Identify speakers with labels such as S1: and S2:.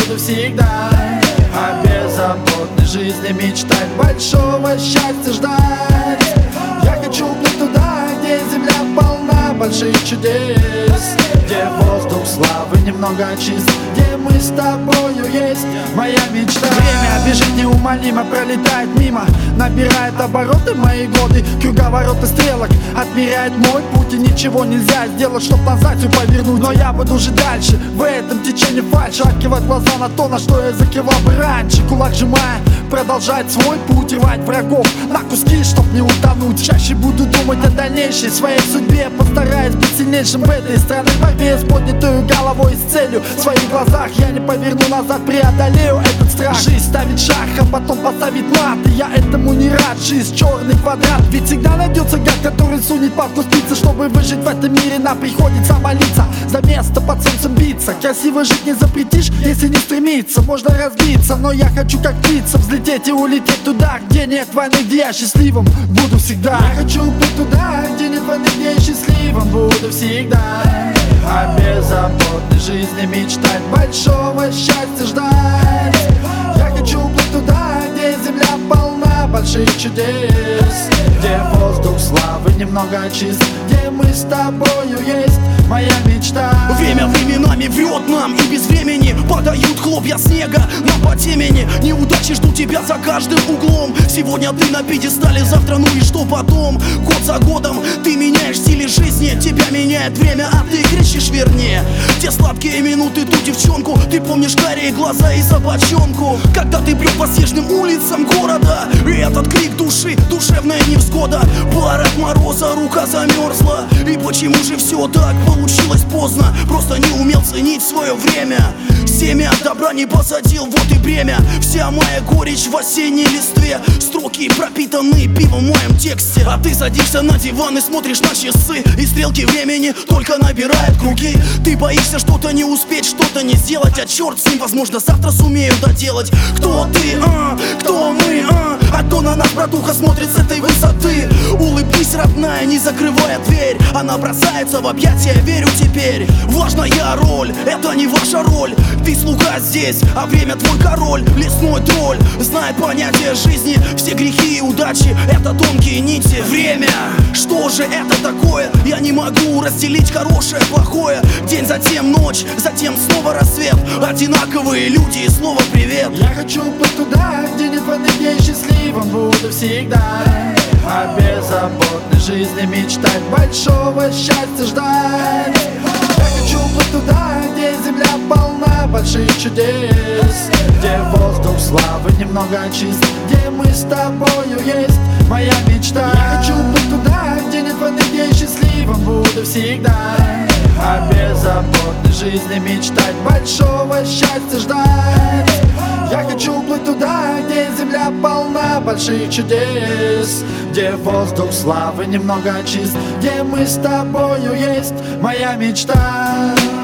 S1: буду всегда о беззаботной жизни мечтать, большого счастья ждать. Я хочу плыть туда, где земля полна больших чудес, где воздух славы немного чист, где мы с тобою есть моя мечта. Время бежит неумолимо, пролетает мимо, набирает обороты мои годы, круговороты стрелок отмеряет мой путь, и ничего нельзя сделать, чтоб назад все повернуть. Но я буду жить дальше, в этом течении фальши, открывать глаза на то, на что я закрывал бы раньше. Кулак сжимая, продолжать свой путь, рвать врагов на куски, чтоб не утонуть. Чаще буду думать о дальнейшей своей судьбе, постараюсь быть сильнейшим в этой странной борьбе, с поднятой головой и с целью в своих глазах. Я не поверну назад, преодолею этот страх. Жизнь ставит шаг, а потом поставит мат, и я этому не рад. Жизнь черный квадрат, ведь всегда найдется гад, который сунет палку спицы. Чтобы выжить в этом мире, нам приходится молиться, за место под солнцем биться. Красиво жить не запретишь, если не стремиться. Можно разбиться, но я хочу как птица взлететь и улететь туда, где нет войны, где я счастливым буду всегда. Я хочу быть туда, где нет войны, где я счастливым буду всегда о беззаботной жизни мечтать, большого счастья ждать. Я хочу плыть туда, где земля полна больших чудес, где воздух славы немного чист, где мы с тобою есть моя мечта.
S2: Время временами врет нам, и без времени падают хлопья снега на потемени. Неудачи ждут тебя за каждым углом. Сегодня ты на пьедестале, завтра ну и что потом? Год за годом ты меняешь стиль жизни, тебя меняет время, а ты кричишь вернее. Те сладкие минуты, ту девчонку ты помнишь, карие глаза и собачонку. Когда ты брел по снежным улицам города, и этот крик души, душевная невзгода. Пар от мороза, рука замерзла. И почему же все так получилось поздно? Просто не умел ценить свое время. Семя добра не посадил, вот и бремя. Вся моя горечь в осенней листве. Строки пропитанные пивом в моем тексте. А ты садишься на диван и смотришь на часы, и стрелки времени только набирают круги. Ты боишься что-то не успеть, что-то не сделать, а черт с ним, возможно, завтра сумею доделать. Кто ты, кто мы, а кто на нас, братуха, смотрит с этой высоты? Улыбнись, родная, не закрывая дверь. Она бросается в объятия, верю теперь. Важная роль, это не ваша роль. Ты слуга здесь, а время твой король. Лесной тролль, знает понятие жизни. Все грехи и удачи, это тонкие нити. Время, что же это такое? Я не могу разделить хорошее, плохое. День, затем ночь, затем снова рассвет. Одинаковые люди и слово привет.
S1: Я хочу плыть туда, где нет войны, где я счастливым буду всегда о беззаботной жизни мечтать, большого счастья ждать. Я хочу плыть туда, где земля полна больших чудес, где воздух славы немного чист, где мы с тобою есть моя мечта. Я хочу плыть туда, где нет войны, где я счастливым буду всегда о беззаботной жизни мечтать, большого счастья ждать. Я хочу плыть туда, где земля полна больших чудес, где воздух славы немного чист, где мы с тобою есть моя мечта.